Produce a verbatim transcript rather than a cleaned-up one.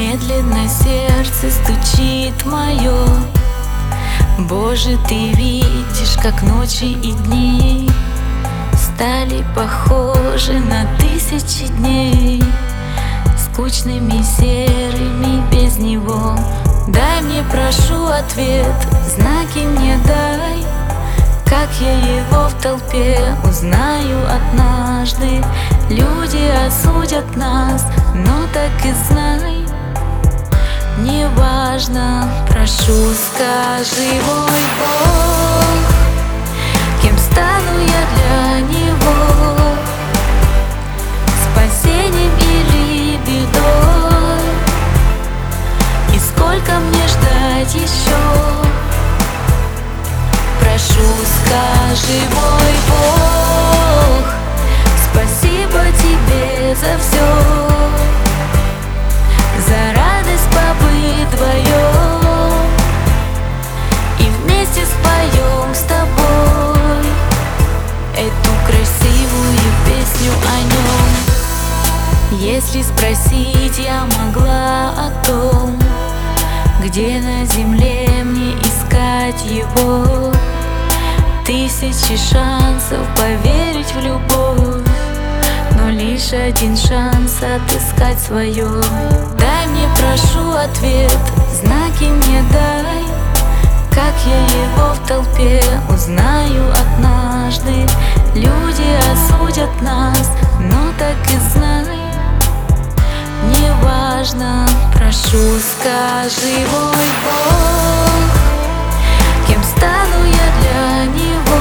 Медленно сердце стучит мое. Боже, ты видишь, как ночи и дни стали похожи на тысячи дней, скучными, серыми без него. Дай мне, прошу, ответ, знаки мне дай, как я его в толпе узнаю однажды. Люди осудят нас, но так и знай, неважно, прошу, скажи, мой Бог, кем стану я для Него, спасением или бедой, и сколько мне ждать еще? Прошу, скажи, мой Бог, спасибо тебе за все, за радость побыть вдвоем, и вместе споем с тобой эту красивую песню о нем. Если спросить я могла о том, где на земле мне искать его, тысячи шансов поверить в любовь, но лишь один шанс отыскать свое. Дай мне, прошу, ответ, знаки мне дай, как я его в толпе узнаю однажды. Люди осудят нас, но так и знай, неважно, прошу, скажи, мой Бог, кем стану я для Него,